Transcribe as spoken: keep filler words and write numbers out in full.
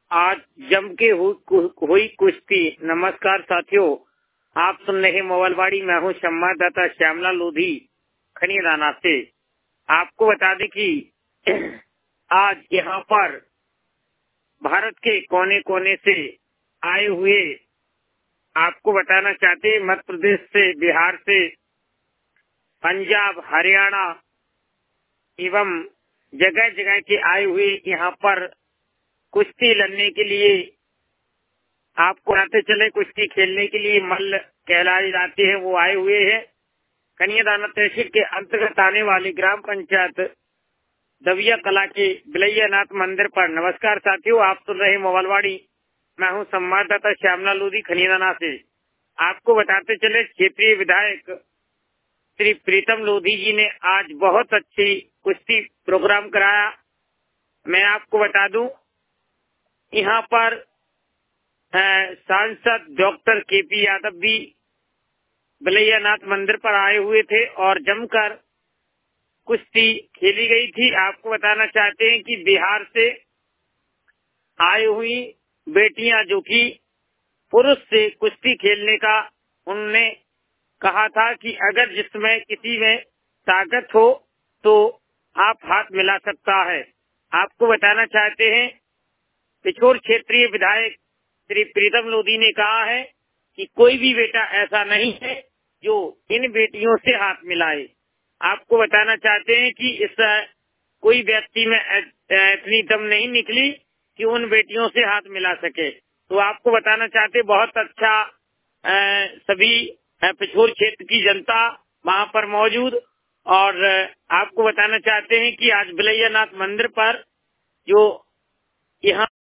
आज जम के हु- हुई कुश्ती। नमस्कार साथियों, आप सुन रहे मोबाइलवाड़ी। मैं हूँ संवाददाता श्यामला लोधी खनियादाना से। आपको बता दें कि आज यहाँ पर भारत के कोने कोने से आए हुए, आपको बताना चाहते हैं, मध्य प्रदेश से, बिहार से, पंजाब, हरियाणा एवं जगह जगह के आए हुए यहाँ पर कुश्ती लड़ने के लिए, आपको आते चले कुश्ती खेलने के लिए मल्ल कहलाए जाते हैं, वो आए हुए हैं खनियादाना तहसील के अंतर्गत आने वाली ग्राम पंचायत दविया कला के बिलैया नाथ मंदिर पर। नमस्कार साथियों, आप सुन रहे मोबाइलवाड़ी। मैं हूं संवाददाता श्यामला लोधी खनियादाना से। आपको बताते चले, क्षेत्रीय विधायक श्री प्रीतम लोधी जी ने आज बहुत अच्छी कुश्ती प्रोग्राम कराया। मैं आपको बता दूं, यहाँ पर सांसद डॉक्टर के पी यादव भी बिलैया नाथ मंदिर पर आए हुए थे और जमकर कुश्ती खेली गई थी। आपको बताना चाहते हैं कि बिहार से आई हुई बेटियां, जो कि पुरुष से कुश्ती खेलने का उन्होंने कहा था कि अगर जिसमें किसी में ताकत हो तो आप हाथ मिला सकता है। आपको बताना चाहते हैं, पिछोर क्षेत्रीय विधायक श्री प्रीतम लोधी ने कहा है कि कोई भी बेटा ऐसा नहीं है जो इन बेटियों से हाथ मिलाए। आपको बताना चाहते हैं कि इस कोई व्यक्ति में इतनी दम नहीं निकली कि उन बेटियों से हाथ मिला सके। तो आपको बताना चाहते, बहुत अच्छा अ, सभी पिछोर क्षेत्र की जनता वहाँ पर मौजूद। और आपको बताना चाहते हैं कि आज बिलैया नाथ मंदिर पर जो यहाँ